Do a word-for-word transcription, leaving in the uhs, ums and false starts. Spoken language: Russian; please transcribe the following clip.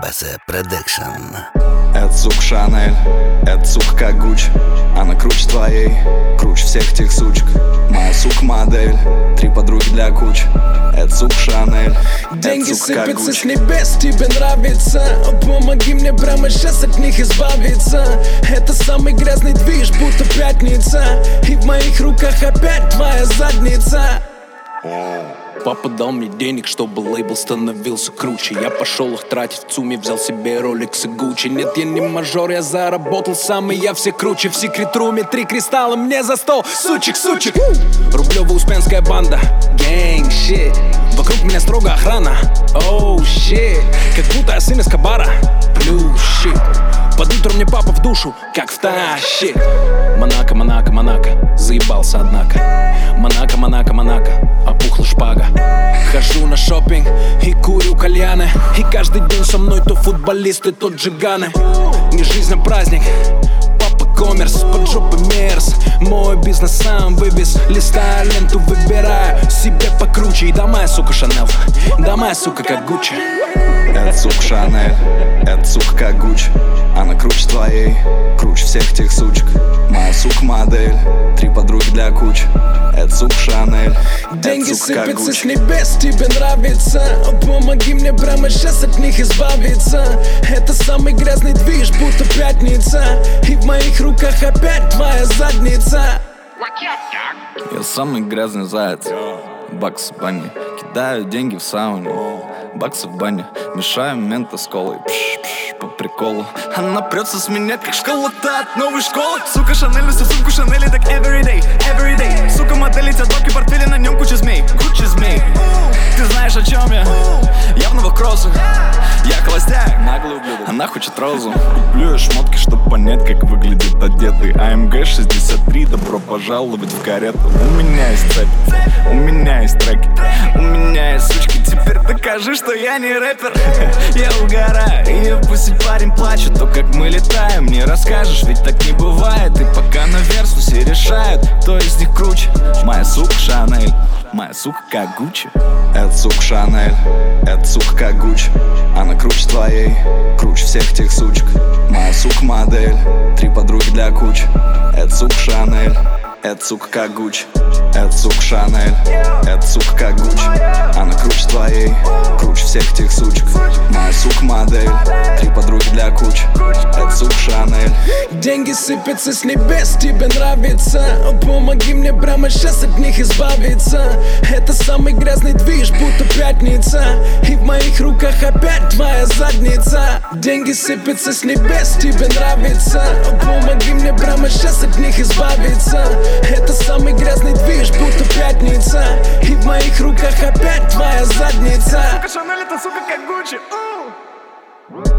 Баса Продакшн. Это сука Шанель, это сука как Гуччи. Она круче твоей, круче всех тех сучек. Моя сука модель, три подруги для кучи. Это сука Шанель, деньги это сука как сыпятся Гуччи. с небес, тебе нравится. Помоги мне прямо сейчас от них избавиться. Это самый грязный движ, будто пятница. И в моих руках опять твоя задница. Папа дал мне денег, чтобы лейбл становился круче. Я пошел их тратить в ЦУМе, взял себе Rolex и Gucci. Нет, я не мажор, я заработал сам, и я все круче. В секрет-руме три кристалла мне за стол. Сучек, сучек. Рублево-Успенская банда. Gang shit. Вокруг меня строго охрана. Oh shit. Как будто я сын Эскобара. Blue shit. Под утро мне папа в душу, как втащит. Монако, Монако, Монако, заебался однако. Монако, Монако, Монако, опухла шпага. Хожу на шопинг и курю кальяны. И каждый день со мной то футболисты, то джиганы. Не жизнь, а праздник. Папа коммерс, под жопой мерз. Мой бизнес сам вывез. Листаю ленту, выбираю себе покруче. И да моя сука Шанель, да моя сука как Гуччи. Это сука Шанель, это сука как Гуччи. Она круче твоей, круче всех тех сучек. Моя сука модель, три подруги для кучи. Это сука Шанель, деньги это сука как сыпятся с Гуччи. небес, тебе нравится. Помоги мне прямо сейчас от них избавиться. Это самый грязный движ, будто пятница. И в моих руках опять твоя задница. Я самый грязный заяц. Бакс в бане, кидаю деньги в сауне. Баксы в бане, мешаю мента с колой. Пш, пш, по приколу. Она прется с меня, как школа-то от новой школы. Сука Шанель, всю сумку Шанели, так everyday, everyday. Сука модель, эти доки, портфели, на нем куча змей, куча змей. Ты знаешь, о чем я? Я в новых кроссах. Я холостяк, наглый ублюдок. Она хочет розу. Куплю я шмотки, чтоб понять, как выглядит одетый. а эм гэ шестьдесят три, добро пожаловать в карету. У меня есть цепь, у меня есть треки, у меня есть сучки. Теперь докажи, что я не рэпер. Я угораю, и пусть парень плачет. То, как мы летаем, не расскажешь, ведь так не бывает. И пока на версу все решают, кто из них круче. Моя сука Шанель, моя сука как Гуччи. Это сука Шанель, это сука как Гуччи. Она круче твоей, круче всех тех сучек. Моя сука модель, три подруги для кучи. Это сука Шанель, это сука как Гуччи. Это сука Шанель, это сука как Гуччи. Она круче твоей, круче всех тех сучек. Моя сука модель, три подруги для кучи. Это сука Шанель. Деньги сыпятся с небес, тебе нравится. Помоги мне прямо сейчас от них избавиться. Это самый грязный движ, будто пятница. И в моих руках опять твоя задница. Деньги сыпятся с небес, тебе нравится. Помоги мне прямо сейчас от них избавиться. Это самый грязный движ, будто пятница. И в моих руках опять твоя задница. Сука Шанель, это сука как Гуччи.